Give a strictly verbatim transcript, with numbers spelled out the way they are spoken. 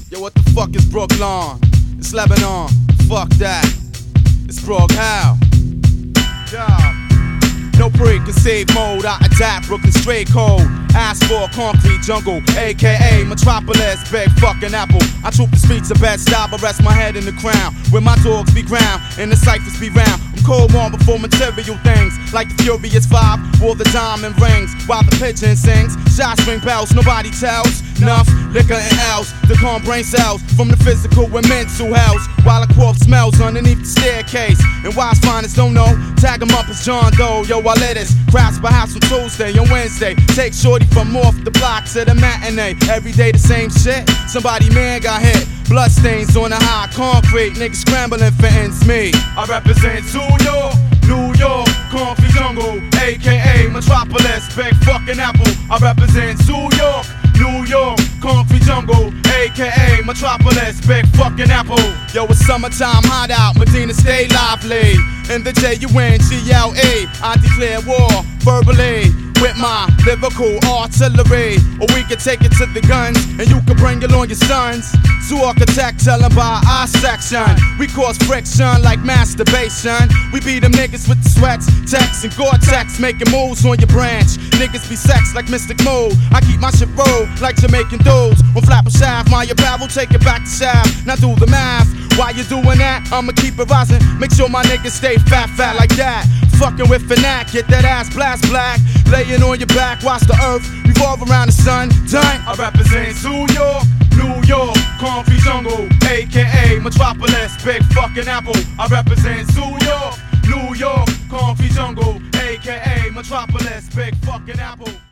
Yo, what the fuck is Brooklyn? It's Lebanon. Fuck that. It's Brook How. Yeah. No preconceived mode, I adapt, Brooklyn straight code. Asphalt, concrete jungle, aka Metropolis, big fucking apple. I troop the streets of Bed-Stuy, but rest my head in the crown. Where my dogs be ground, and the ciphers be round. I'm cold warm before material things, like the Furious Five, or the diamond rings. While the pigeon sings, shots ring bells, nobody tells. Nuff, liquor and L's, to calm brain cells from the physical and mental health. While a corpse smells underneath the staircase, and wise finders don't know, tag him up as John Doe. Yo, I let us crafts perhaps on Tuesday and Wednesday. Take shorty from off the block to the matinee. Every day the same shit. Somebody man got hit. Bloodstains on the high concrete. Niggas scrambling for ends meet. I represent New York, New York, concrete jungle, aka Metropolis, big fucking apple. I represent New York, New York, concrete jungle, aka Metropolis, big fucking apple. Yo, it's summertime, hot out, Medina stay lively. In the J U N G L E, I declare war verbally with my lyrical artillery. Or we can take it to the guns, and you can bring it on your sons. To architect, tell them by our section. We cause friction like masturbation. We beat them niggas with the sweats, text, and Gore-Tex, making moves on your branch. Niggas be sex like Mystic Mode. I keep my shit roll like Jamaican dudes. On flap a shaft, my apparel, take it back to shaft. Now do the math. While you doing that, I'ma keep it rising. Make sure my niggas stay fat, fat like that. Fucking with Fanac, get that ass blast black. Laying on your back, watch the earth revolve around the sun. Done. I represent New York, New York, concrete jungle, aka Metropolis, big fucking apple. I represent New York, New York, concrete jungle, aka Metropolis, big fucking apple.